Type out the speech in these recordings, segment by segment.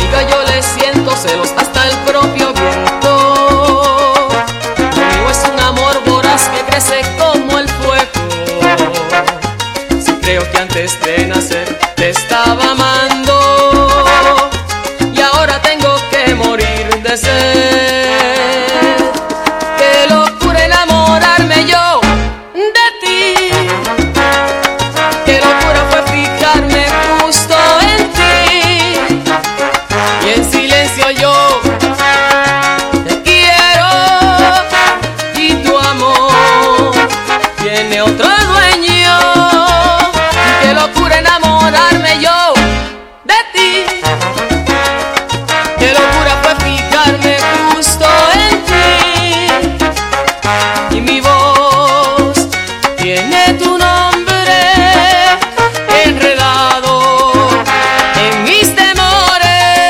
Amiga, yo le siento celos hasta el propio viento. Lo mío es un amor voraz que crece como el fuego. Si creo que antes de nacer te estaba amando y ahora tengo que morir de sed. Qué locura enamorarme yo de ti. Qué locura fue fijarme justo en ti. Y en silencio yo te quiero y tu amor tiene otro dueño. Qué locura enamorarme yo de ti. Qué locura fue fijarme justo en ti. Y mi voz tiene tu nombre enredado en mis temores.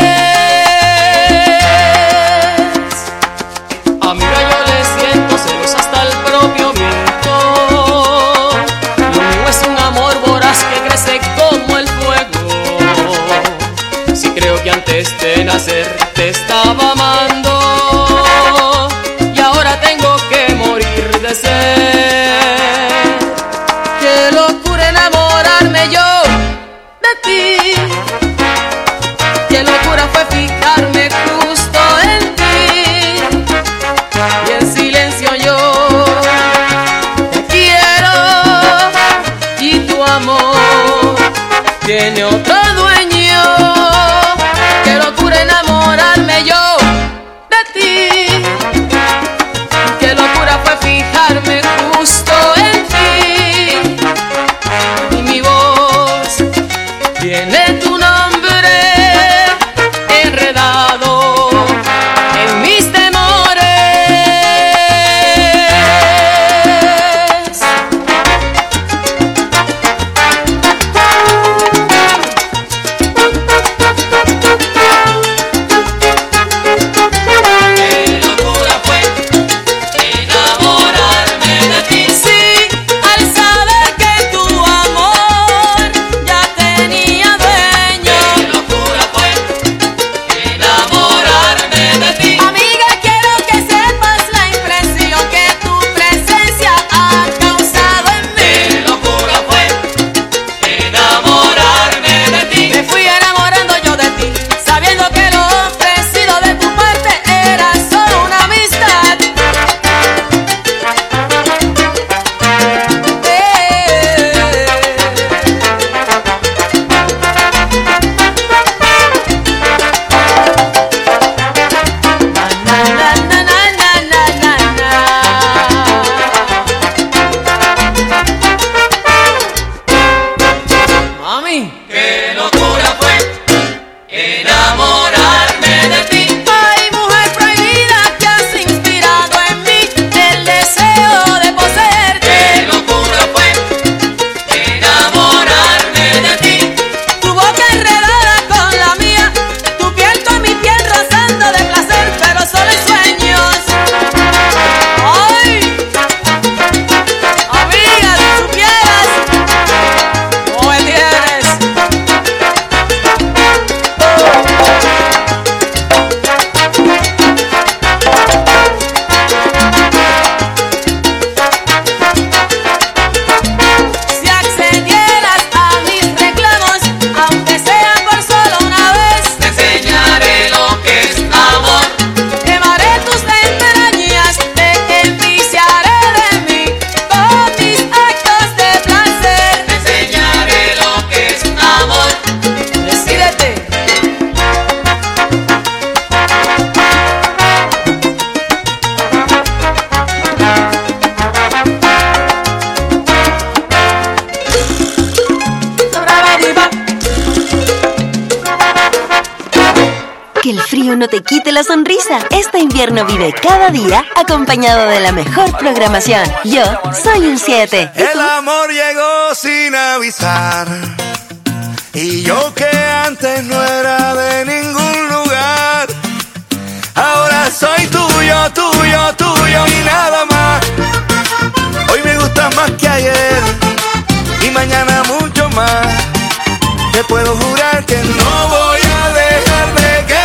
Amiga, yo le siento celos hasta el propio viento. Lo mío es un amor voraz que crece como el fuego. Si creo que antes de nacer te estaba amando y ahora tengo que morir de sed. Qué locura enamorarme yo de ti. Qué locura fue fijarme justo en ti. Y en silencio yo te quiero y tu amor tiene otro dueño. Qué locura enamorarme yo de ti. Qué locura fue fijarme justo en ti. Y mi voz tiene tu nombre enredado en mis temores. Qué locura fue enamorarme de ti. Sí, al saber que tu amor ya tenía dueño. Qué locura fue enamorarme de ti. Amiga, quiero que sepas la impresión que tu presencia ha causado en mí. Qué locura fue enamorarme de ti. Me fui enamorando yo de ti, sabiendo que lo ofrecido de tu parte era solo una amistad. Mami, qué locura fue enamorarme de ti. Ay, mujer prohibida, que has inspirado en mí el deseo de poseerte. Qué locura fue enamorarme de ti. Tu boca enredada con la mía, tu piel con mi piel rozando de placer, pero solo en sueños. Ay, amiga, si supieras cómo me tienes. Si accedieras a mis reclamos, aunque sea por solo una vez, te enseñaré lo que es amor. Quemaré tus entrañas, te enviciaré de mí con mis actos de placer. Te enseñaré lo que es amor. Decídete. Que el frío no te quite la sonrisa. Este invierno vive cada día acompañado de la mejor programación. Yo soy un 7. El amor llegó sin avisar. Y yo que antes no era de ningún lugar, ahora soy tuyo, tuyo, tuyo y nada más. Hoy me gustas más que ayer y mañana mucho más. Te puedo jurar que no voy a dejar de querer.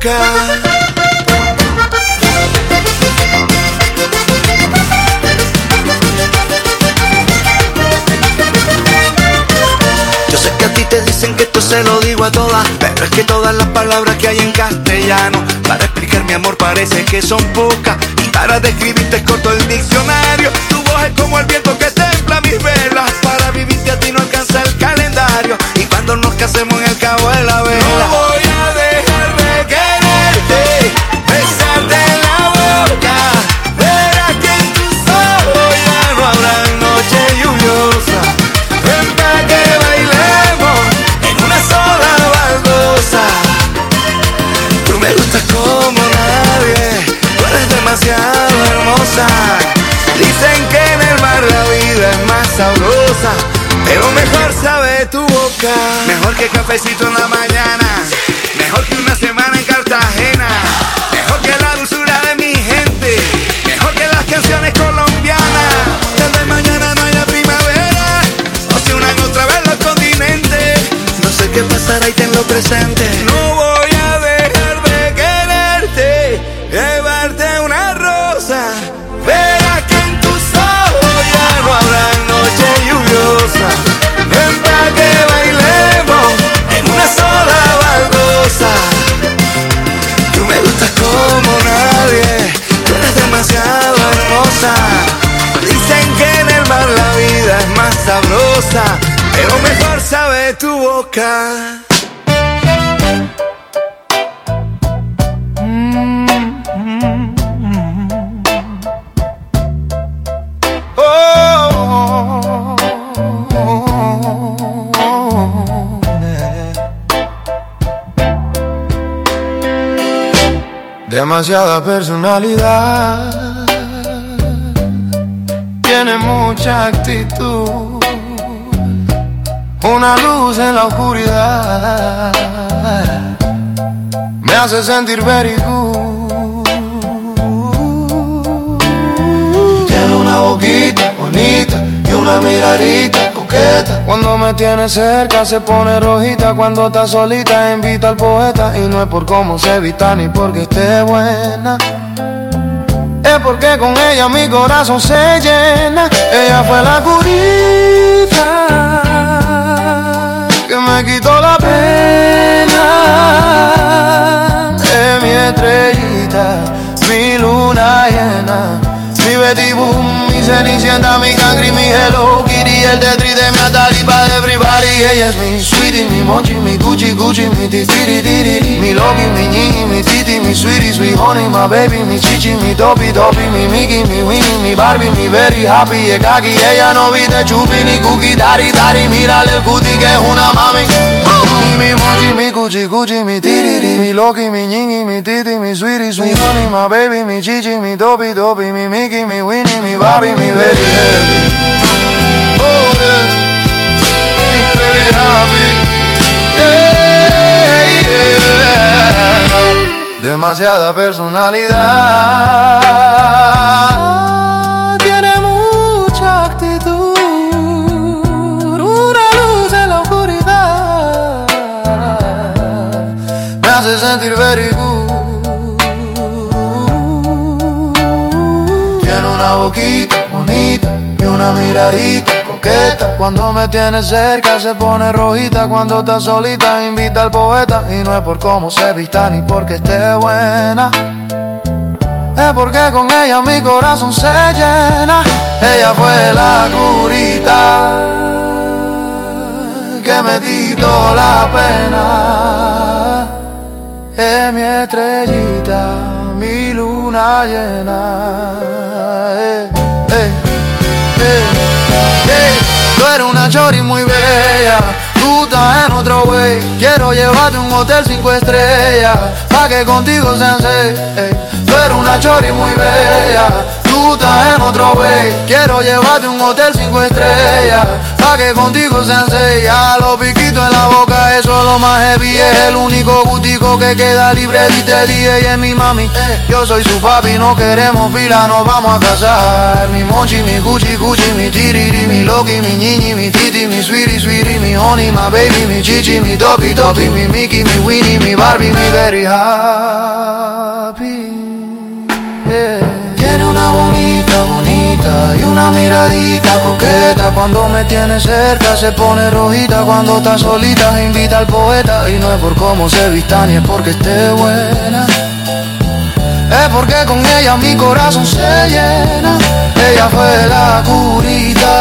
boca. Yo sé que a ti te dicen que esto se lo digo a todas, pero es que todas las palabras que hay en castellano para explicar mi amor parece que son pocas, y para describirte es corto el diccionario. Tu voz es como el viento que templa mis velas, para vivirte a ti no alcanza el calendario, y cuando nos casemos en el cabo de la vela no voy a dejar de quererte, besarte en la boca. Verás que en tus ojos ya no habrá noche lluviosa. Ven pa' que bailemos en una sola baldosa. Tú me gustas como nadie, tú eres demasiado hermosa. Dicen que en el mar la vida es más sabrosa, pero mejor sabe tu boca. Mejor que cafecito en la mañana, mejor que una semana en Cartagena, mejor que la dulzura de mi gente, mejor que las canciones colombianas. Tal vez mañana no haya primavera, o se unan otra vez los continentes. No sé qué pasará y tenlo presente. No voy a dejar de quererte, llevarte una rosa. Verás que en tus ojos ya no habrá noche lluviosa. Ven pa' que bailemos en una sola baldosa. Tú me gustas como nadie, tú eres demasiado hermosa. Dicen que en el mar la vida es más sabrosa, pero mejor sabe tu boca. Demasiada personalidad, tiene mucha actitud, una luz en la oscuridad, me hace sentir very good. Tiene una boquita bonita y una miradita coqueta. Cuando me tiene cerca se pone rojita, cuando está solita invita al poeta. Y no es por cómo se vista ni porque esté buena, es porque con ella mi corazón se llena. Ella fue la curita que me quitó la pena. Es mi estrellita, mi luna llena, mi Betty Boom, mi Cenicienta, mi Cangri, mi Hello Kitty, el Tetris de mi Atalipa de everybody. Ella es mi sweetie, mi mochi, mi Gucci, Gucci, mi titiri, tiri, mi Loki, mi Ñi, mi Titi, mi sweetie, sweet honey, my baby, mi chichi, mi topi, topi, mi Mickey, mi Winnie, mi Barbie, mi very happy, es kaki. Ella no viste chupi ni cookie, dari, dari, mírale el cutie que es una mami. Mi mochi, mi Gucci, Gucci, mi tiri, mi Loki, mi Ñi, mi Titi, mi sweetie, sweet honey, my baby, mi chichi, mi topi, topi, mi Mickey, mi Winnie, mi Barbie, mi very happy. Oh yeah, very happy. Yeah, yeah. Demasiada personalidad, tiene mucha actitud, una luz en la oscuridad, me hace sentir very good. Tiene una boquita bonita y una miradita coqueta. Cuando me tiene cerca se pone rojita, cuando está solita invita al poeta. Y no es por cómo se vista ni porque esté buena, es porque con ella mi corazón se llena. Ella fue la curita que me quitó la pena. Es mi estrellita, mi luna llena. Tú eres una chori muy bella, tú estás en otro way. Quiero llevarte a un hotel 5 estrellas, pa' que contigo sean 6. Tú eres una chori muy bella, tú estás en otro way. Quiero llevarte a un hotel 5 estrellas, pa' que contigo sean 6. A los piquitos en la boca traje solo más heavy. Es el único gustico que queda libre. Dite DJ es mi mami, yo soy su papi. No queremos pila, nos vamos a casar. Mi Monchi, mi Gucci, Gucci, mi Tiriri, mi Loki, mi Ñiñi, mi Titi, mi Sweetie, Sweetie, mi Honey, my baby, mi Chichi, mi Topi, Topi, mi Mickey, mi Winnie, mi Barbie, mi very happy. Tiene una bonita, bonita y una miradita coqueta. Cuando me tiene cerca se pone rojita. Cuando está solita invita al poeta. Y no es por cómo se vista ni es porque esté buena, es porque con ella mi corazón se llena. Ella fue la curita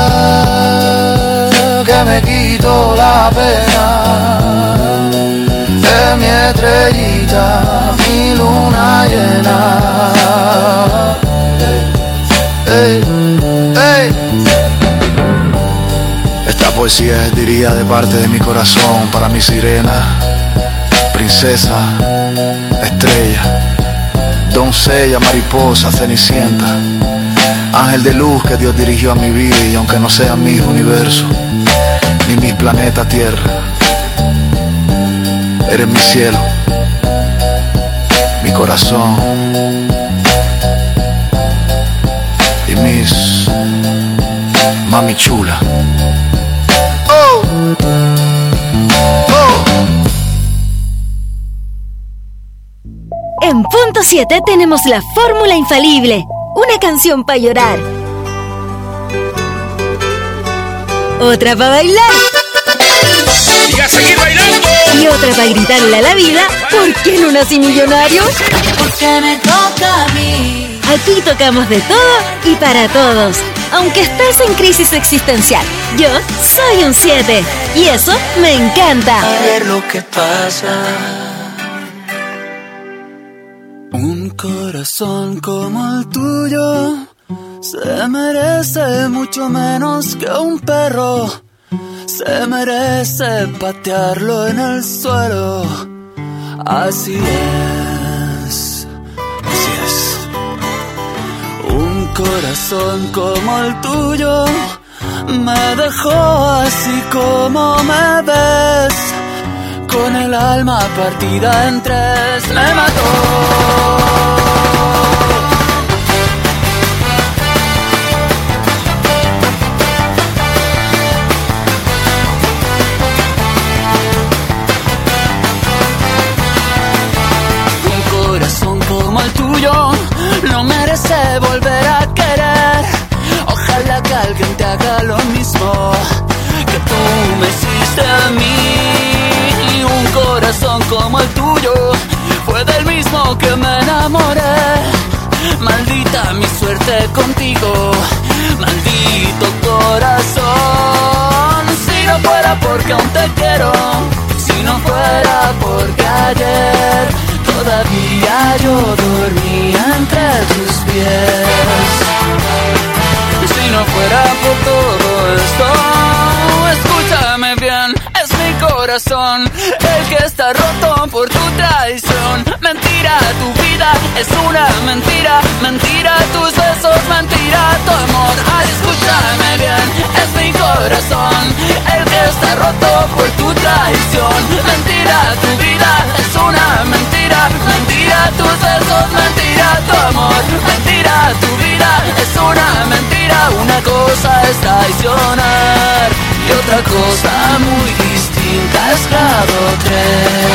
que me quitó la pena. Es mi estrellita, mi luna llena. Ey, ey. Esta poesía es, diría, de parte de mi corazón para mi sirena, princesa, estrella, doncella, mariposa, cenicienta, ángel de luz que Dios dirigió a mi vida. Y aunque no sean mis universos ni mis planetas tierra, eres mi cielo, mi corazón y mis mami chula. Oh, oh. En punto 7 tenemos la fórmula infalible. Una canción para llorar, otra para bailar ¡Y a seguir bailando! y otra para gritarle a la vida: ¿por qué no nací millonario? Porque me toca a mí. Aquí tocamos de todo y para todos. Aunque estés en crisis existencial, yo soy un 7 y eso me encanta. A ver lo que pasa. Un corazón como el tuyo se merece mucho menos que un perro. Se merece patearlo en el suelo. Así es, así es. Un corazón como el tuyo me dejó así como me ves, con el alma partida en tres. Me mató. Como el tuyo no merece volver a querer. Ojalá que alguien te haga lo mismo que tú me hiciste a mí. Un corazón como el tuyo fue del mismo que me enamoré. Maldita mi suerte contigo, maldito corazón. Si no fuera porque aún te quiero, si no fuera porque ayer todavía yo dormía entre tus pies. Si no fuera por todo esto, escúchame bien, es mi corazón el que está roto por tu traición. Mentira, tu vida es una mentira. Mentira, tus besos, mentira, tu amor. Ay, escúchame bien, es mi corazón el que está roto por tu traición. Mentira, tu vida es una mentira. Mentira, tus besos, mentira, tu amor. Mentira, tu vida es una mentira. Una cosa es traicionar y otra cosa muy distinta es grado 3.